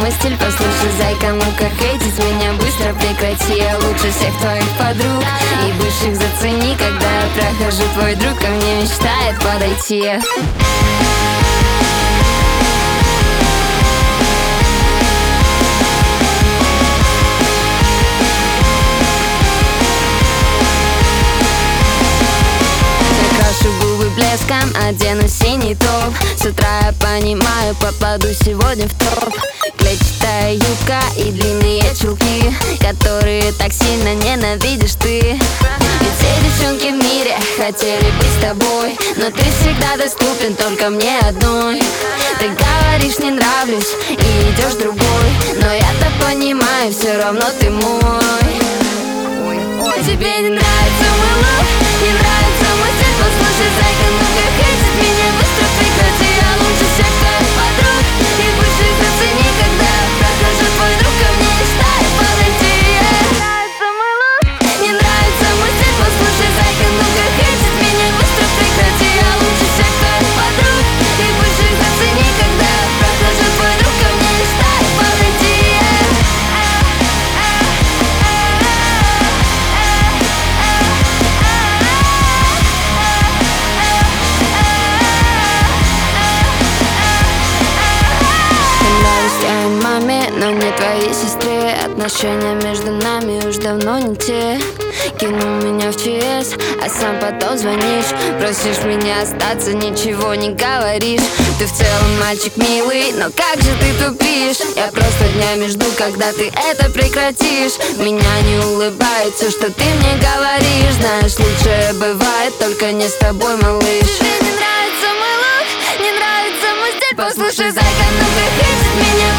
мой стиль, послушай, зайка, ну-ка хейтить меня быстро прекрати. Я лучше всех твоих подруг и бывших зацени. Когда я прохожу, твой друг ко мне мечтает подойти. Губы блеском, одену синий топ. С утра я понимаю, попаду сегодня в топ. Клетчатая юбка и длинные чулки, которые так сильно ненавидишь ты. Ведь все девчонки в мире хотели быть с тобой, но ты всегда доступен только мне одной. Ты говоришь, не нравлюсь и идешь другой, но я-то понимаю, все равно ты мой. Тебе не нравится мой лук, не нравится мой стиль, послушай, зайка, ну-ка хейтить меня быстро прекрати. Я лучше всех твоих подруг и бывших зацени. Когда я прохожу, твой друг ко мне мечтает подойти. Нравится мой лук, не нравится мой стиль, послушай, зайка, ну-ка хейтить меня быстро прекрати. Я лучше всех твоих подруг и бывших зацени. Когда я прохожу, твой друг ко мне мечтает подойти. Твоей маме, но не твоей сестре. Отношения между нами уж давно не те. Кинул меня в ЧС, а сам потом звонишь. Просишь меня остаться, ничего не говоришь. Ты в целом мальчик милый, но как же ты тупишь. Я просто днями жду, когда ты это прекратишь. Меня не улыбает все, что ты мне говоришь. Знаешь, лучшее бывает, только не с тобой, малыш. Тебе не нравится мой лук, не нравится мой стиль, послушай, зайка, ну-ка хейтить меня